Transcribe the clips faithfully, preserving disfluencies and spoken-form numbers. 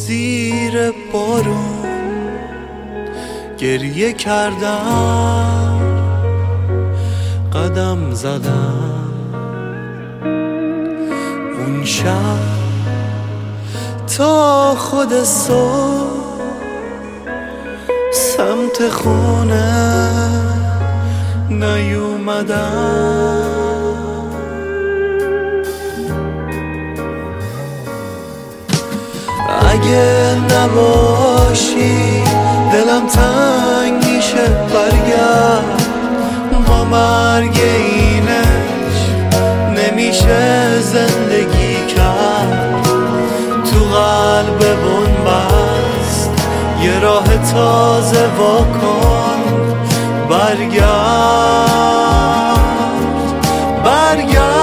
زیر بارون گریه کردم، قدم زدم. اون شب تا خود صبح سمت خونه نیومدم. اگه نباشی دلم تنگ میشه، برگرد. با مرگ اینش نمیشه زندگی کرد. تو قلب بنبست یه راه تازه وا کن، برگرد برگرد.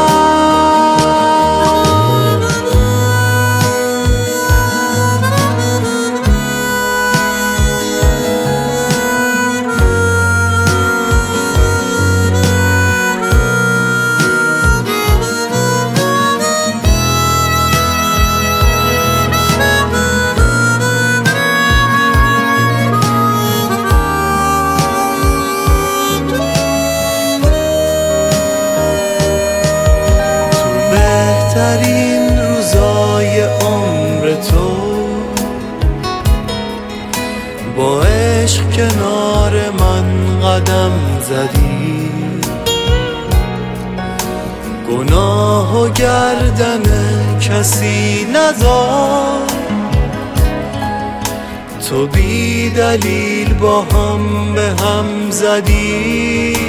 بهترین روزای عمر تو با عشق کنار من قدم زدی. گناه و گردن کسی نذار، تو بی دلیل با هم به هم زدی.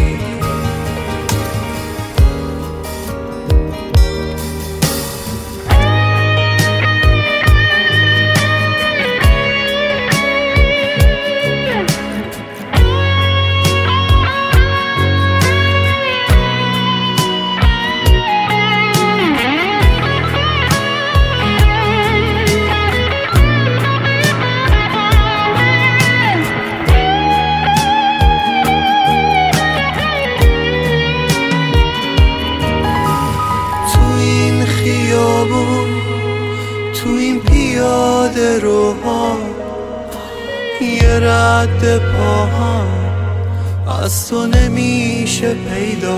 تو این پیاده روها یه رد پاهم از تو نمیشه پیدا.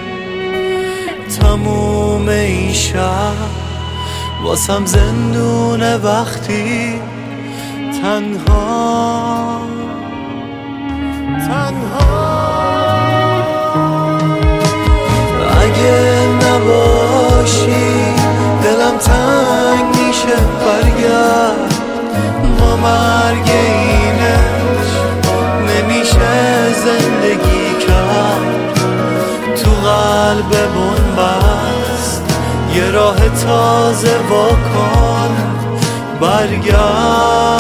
تموم این شهر واسم زندونه وقتی تنها تنها. اگه نباشی دلم تنگ میشه، برگرد. با مرگ اینش نمیشه زندگی کرد. تو قلب بنبست یه راه تازه وا کن، برگرد